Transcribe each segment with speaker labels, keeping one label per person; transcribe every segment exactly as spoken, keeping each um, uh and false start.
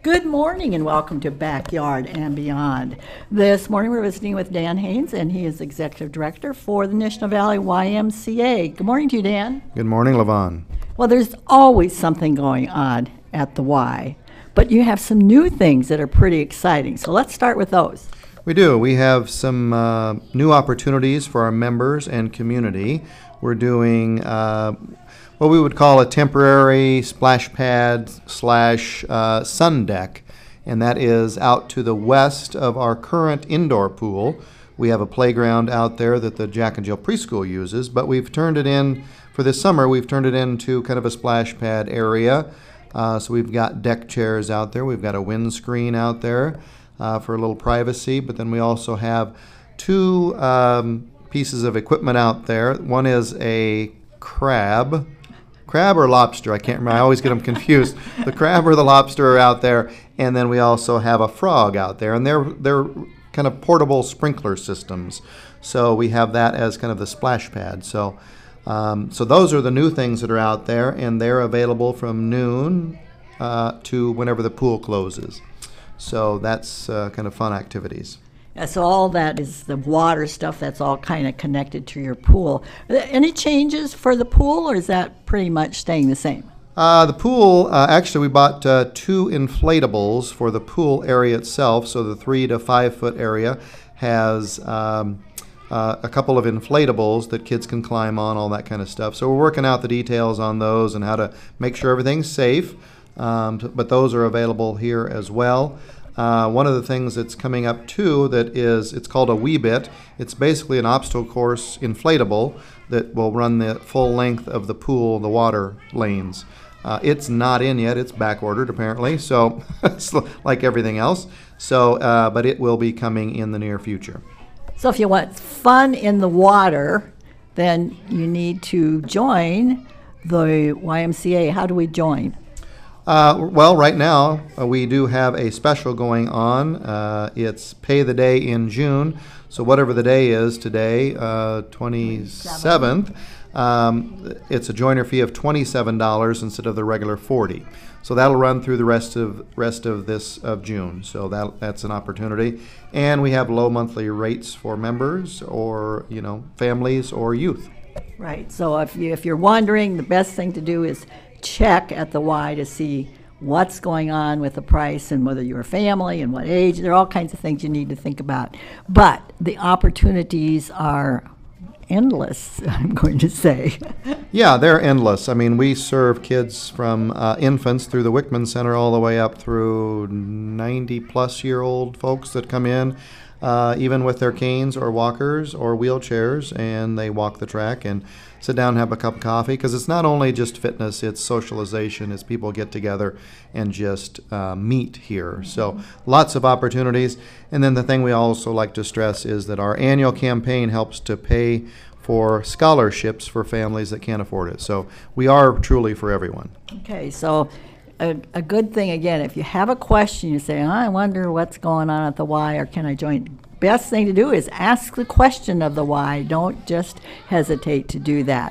Speaker 1: Good morning and welcome to Backyard and Beyond. This morning we're visiting with Dan Haynes, and he is Executive Director for the National Valley Y M C A. Good morning to you, Dan.
Speaker 2: Good morning, LaVon.
Speaker 1: Well, there's always something going on at the Y, but you have some new things that are pretty exciting. So let's start with those.
Speaker 2: We do. We have some uh, new opportunities for our members and community. We're doing uh, what we would call a temporary splash pad slash uh, sun deck, and that is out to the west of our current indoor pool. We have a playground out there that the Jack and Jill preschool uses, but we've turned it in, for this summer, we've turned it into kind of a splash pad area. Uh, so we've got deck chairs out there. We've got a windscreen out there uh, for a little privacy, but then we also have two um, pieces of equipment out there. One is a crab. Crab or lobster, I can't remember. I always get them confused. The crab or the lobster are out there, and then we also have a frog out there, and they're they're kind of portable sprinkler systems. So we have that as kind of the splash pad. So um, so those are the new things that are out there, and they're available from noon uh, to whenever the pool closes. So that's uh, kind of fun activities.
Speaker 1: Yeah, so all that is the water stuff that's all kind of connected to your pool. Are there any changes for the pool, or is that pretty much staying the same?
Speaker 2: Uh, the pool, uh, actually we bought uh, two inflatables for the pool area itself. So the three to five foot area has um, uh, a couple of inflatables that kids can climb on, all that kind of stuff. So we're working out the details on those and how to make sure everything's safe. Um, but those are available here as well. Uh, one of the things that's coming up too that is, it's called a Wee-Bit. It's basically an obstacle course inflatable that will run the full length of the pool, the water lanes. Uh, it's not in yet. It's back ordered apparently, so it's like everything else. So, uh, but it will be coming in the near future.
Speaker 1: So if you want fun in the water, then you need to join the Y M C A. How do we join?
Speaker 2: Uh, well, right now uh, we do have a special going on. Uh, it's Pay the Day in June. So whatever the day is today, uh, twenty-seventh, um, it's a joiner fee of twenty-seven dollars instead of the regular forty dollars. So that'll run through the rest of rest of this of June. So that that's an opportunity. And we have low monthly rates for members or, you know, families or youth.
Speaker 1: Right. So if you if you're wondering, the best thing to do is check at the Y to see what's going on with the price and whether you're a family and what age. There are all kinds of things you need to think about. But the opportunities are endless, I'm going to say.
Speaker 2: Yeah, they're endless. I mean, we serve kids from uh, infants through the Wickman Center all the way up through ninety plus year old folks that come in, uh, even with their canes or walkers or wheelchairs, and they walk the track and sit down and have a cup of coffee, because it's not only just fitness, it's socialization as people get together and just uh, meet here. So lots of opportunities. And then the thing we also like to stress is that our annual campaign helps to pay for scholarships for families that can't afford it. So we are truly for everyone.
Speaker 1: Okay, so a, a good thing, again, if you have a question, you say, oh, I wonder what's going on at the Y, or can I join? Best thing to do is ask the question of the Y. Don't just hesitate to do that.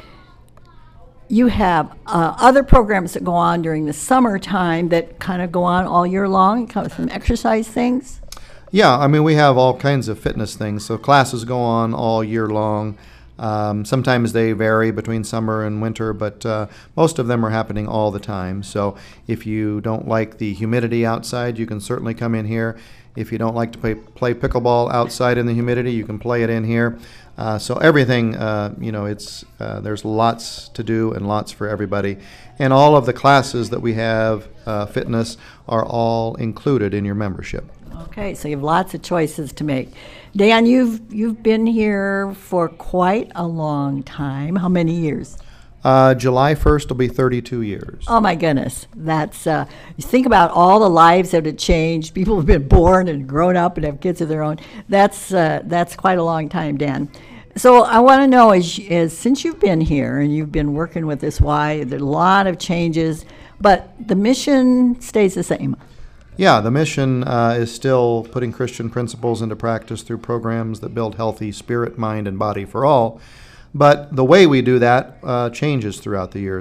Speaker 1: You have uh, other programs that go on during the summertime that kind of go on all year long, kind of some exercise things.
Speaker 2: Yeah, I mean, we have all kinds of fitness things. So classes go on all year long. Um, sometimes they vary between summer and winter, but uh, most of them are happening all the time. So if you don't like the humidity outside, you can certainly come in here. If you don't like to play, play pickleball outside in the humidity, you can play it in here. Uh, so everything, uh, you know, it's uh, there's lots to do and lots for everybody. And all of the classes that we have, uh, fitness, are all included in your membership.
Speaker 1: Okay, so you have lots of choices to make. Dan, you've you've been here for quite a long time. How many years?
Speaker 2: Uh, July first will be thirty-two years.
Speaker 1: Oh my goodness, that's, uh, you think about all the lives that have changed. People have been born and grown up and have kids of their own. That's uh, that's quite a long time, Dan. So I want to know, is, is since you've been here and you've been working with this Y, there's a lot of changes, but the mission stays the same.
Speaker 2: Yeah, the mission uh, is still putting Christian principles into practice through programs that build healthy spirit, mind, and body for all. But the way we do that uh, changes throughout the years.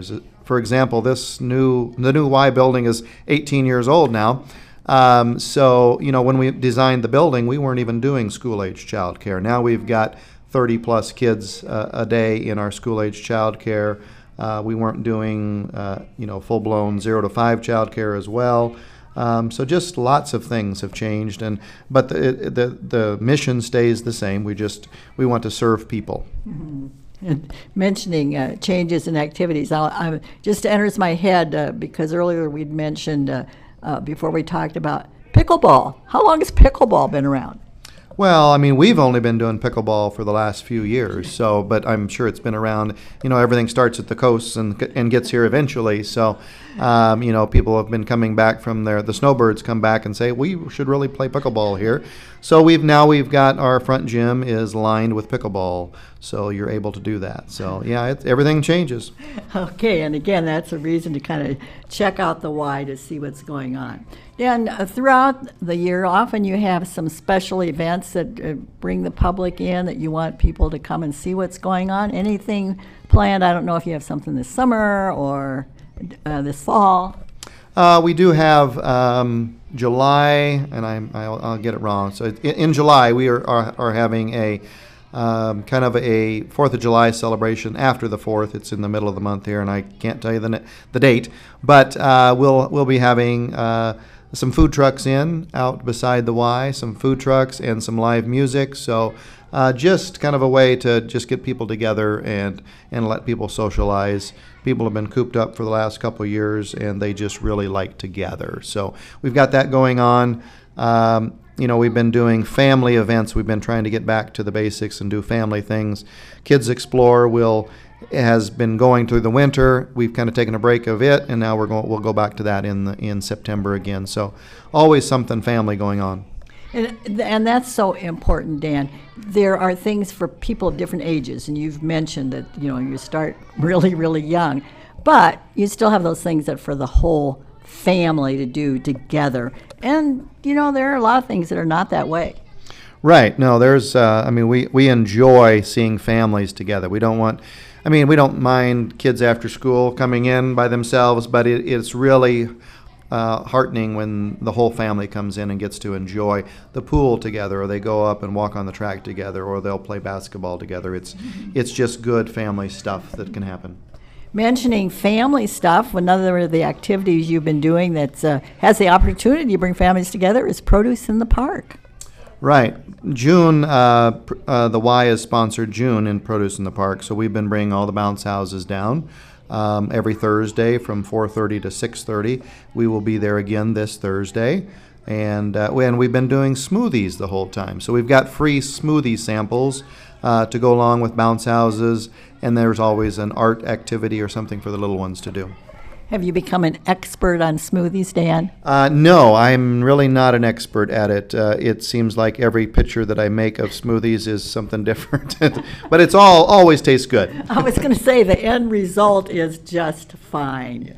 Speaker 2: for example, this new the new Y building is eighteen years old now. Um, so, you know, when we designed the building, we weren't even doing school-age childcare. Now we've got thirty plus kids uh, a day in our school-age childcare. Uh, we weren't doing, uh, you know, full-blown zero to five childcare as well. Um, so just lots of things have changed, and but the, the the mission stays the same. We just we want to serve people.
Speaker 1: Mm-hmm. And mentioning uh, changes in activities, I'll, I just enters my head uh, because earlier we'd mentioned uh, uh, before we talked about pickleball. How long has pickleball been around?
Speaker 2: Well, I mean, we've only been doing pickleball for the last few years, so, but I'm sure it's been around, you know, everything starts at the coasts and and gets here eventually, so, um, you know, people have been coming back from their, the snowbirds come back and say, we should really play pickleball here. So we've, now we've got, our front gym is lined with pickleball, so you're able to do that. So, yeah, it, everything changes.
Speaker 1: Okay, and again, that's a reason to kind of check out the Y to see what's going on. Dan, uh, throughout the year, often you have some special events that uh, bring the public in, that you want people to come and see what's going on. Anything planned? I don't know if you have something this summer or uh, this fall.
Speaker 2: Uh, we do have um, July, and I'm, I'll, I'll get it wrong. So in, in July, we are, are, are having a um, kind of a Fourth of July celebration after the Fourth. It's in the middle of the month here, and I can't tell you the the date. But uh, we'll we'll be having uh, some food trucks in out beside the Y, some food trucks and some live music. So uh, just kind of a way to just get people together and and let people socialize. People have been cooped up for the last couple of years, and they just really like to gather. So we've got that going on. Um, you know, we've been doing family events. We've been trying to get back to the basics and do family things. Kids Explore will has been going through the winter. We've kind of taken a break of it, and now we're going. We'll go back to that in the, in September again. So always something family going on.
Speaker 1: And, and that's so important, Dan. There are things for people of different ages, and you've mentioned that, you know, you start really, really young, but you still have those things that for the whole family to do together. And, you know, there are a lot of things that are not that way.
Speaker 2: Right. No, there's, uh, I mean, we, we enjoy seeing families together. We don't want, I mean, we don't mind kids after school coming in by themselves, but it, it's really Uh, heartening when the whole family comes in and gets to enjoy the pool together, or they go up and walk on the track together, or they'll play basketball together. It's it's just good family stuff that can happen.
Speaker 1: Mentioning family stuff, another of the activities you've been doing that uh, has the opportunity to bring families together is Produce in the Park.
Speaker 2: Right. June, uh, pr- uh, the Y has sponsored June in Produce in the Park, so we've been bringing all the bounce houses down. Um, every Thursday from four thirty to six thirty. We will be there again this Thursday. And, uh, and we've been doing smoothies the whole time. So we've got free smoothie samples uh, to go along with bounce houses, and there's always an art activity or something for the little ones to do.
Speaker 1: Have you become an expert on smoothies, Dan?
Speaker 2: Uh, no, I'm really not an expert at it. Uh, it seems like every picture that I make of smoothies is something different. But it's all always tastes good.
Speaker 1: I was going to say the end result is just fine.
Speaker 2: Yeah.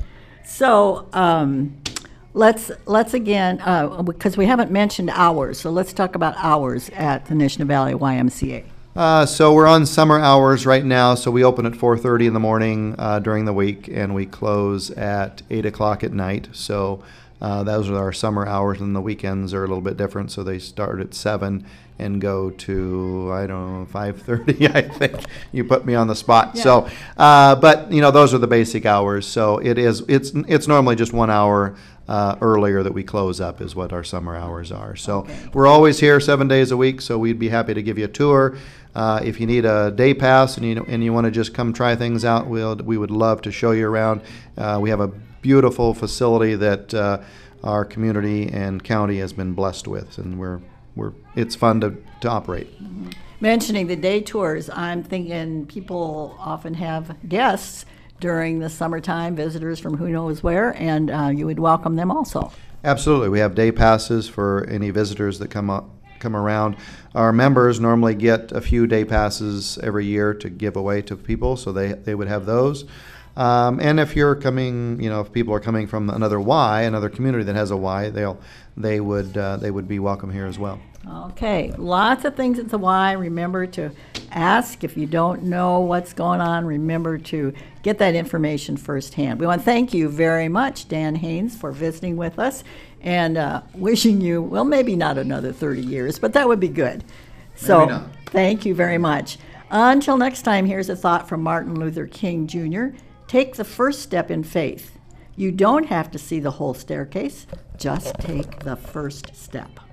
Speaker 1: So um, let's let's again, uh, because we haven't mentioned hours, so let's talk about hours at the Nishna Valley Y M C A.
Speaker 2: Uh, so we're on summer hours right now. So we open at four thirty in the morning uh, during the week, and we close at eight o'clock at night. So uh, those are our summer hours, and the weekends are a little bit different. So they start at seven and go to, I don't know, five thirty. I think you put me on the spot.
Speaker 1: Yeah.
Speaker 2: So, uh, but you know, those are the basic hours. So it is. It's it's normally just one hour. Uh, earlier that we close up is what our summer hours are. So
Speaker 1: Okay.
Speaker 2: we're always here seven days a week, so we'd be happy to give you a tour. Uh, if you need a day pass and you and you want to just come try things out, we'll, we would love to show you around. Uh, we have a beautiful facility that uh, our community and county has been blessed with, and we're we're it's fun to, to operate.
Speaker 1: Mm-hmm. Mentioning the day tours, I'm thinking people often have guests during the summertime, visitors from who knows where, and uh, you would welcome them also.
Speaker 2: Absolutely. We have day passes for any visitors that come up, come around. Our members normally get a few day passes every year to give away to people, so they, they would have those. Um, and if you're coming, you know, if people are coming from another Y, another community that has a Y, they'll they would uh, they would be welcome here as well.
Speaker 1: Okay, lots of things at the Y. Remember to ask. If you don't know what's going on, remember to get that information firsthand. We want to thank you very much, Dan Haynes, for visiting with us, and uh, wishing you, well, maybe not another thirty years, but that would be good. So
Speaker 2: not.
Speaker 1: thank you very much. Until next time, here's a thought from Martin Luther King Junior Take the first step in faith. You don't have to see the whole staircase, just take the first step.